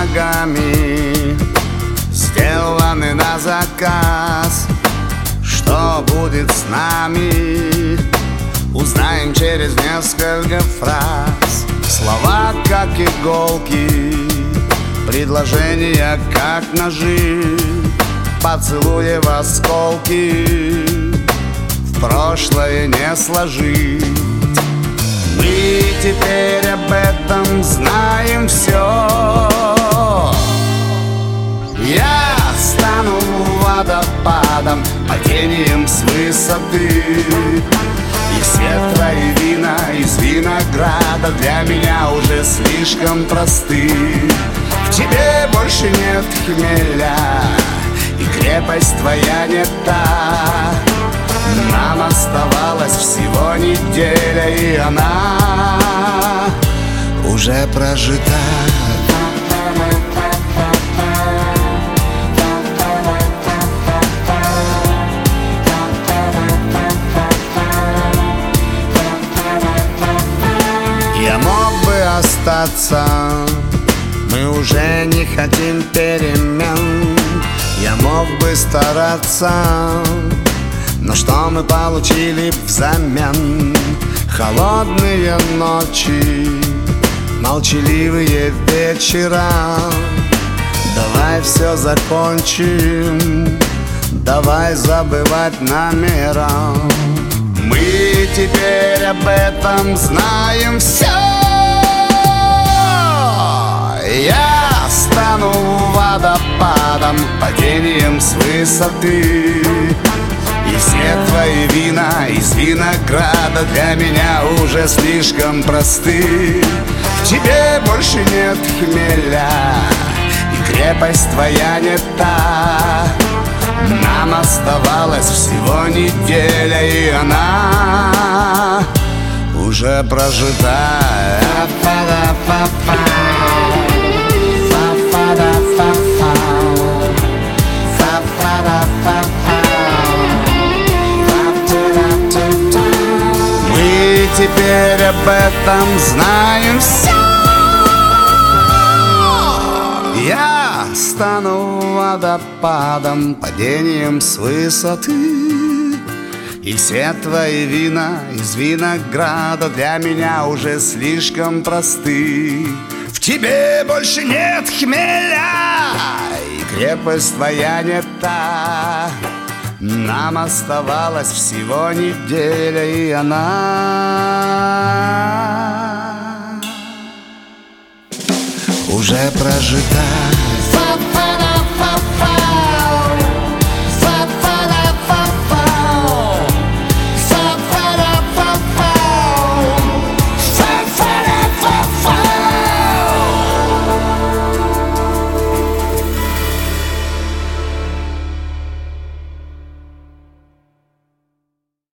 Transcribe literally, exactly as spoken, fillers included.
ногами, сделаны на заказ. Что будет с нами, узнаем через несколько фраз. Слова как иголки, предложения как ножи, поцелуи в осколки в прошлое не сложить. Мы теперь об этом знаем все. Я стану водопадом, падением с высоты, и свет твои вина из винограда для меня уже слишком просты. В тебе больше нет хмеля, и крепость твоя не та. Нам оставалась всего неделя, и она уже прожита. Я мог бы остаться, мы уже не хотим перемен. Я мог бы стараться, но что мы получили взамен? Холодные ночи, молчаливые вечера. Давай все закончим, давай забывать намера. Мы теперь об этом знаем все. Я стану водопадом, падением с высоты, и все твои вина из винограда для меня уже слишком просты. В тебе больше нет хмеля, и крепость твоя не та. Нам оставалась всего неделя, и она уже прожита. Мы теперь об этом знаем все. Я стану водопадом, падением с высоты, и все твои вина из винограда для меня уже слишком просты. В тебе больше нет хмеля, и крепость твоя не та. Нам оставалась всего неделя, и она уже прожита.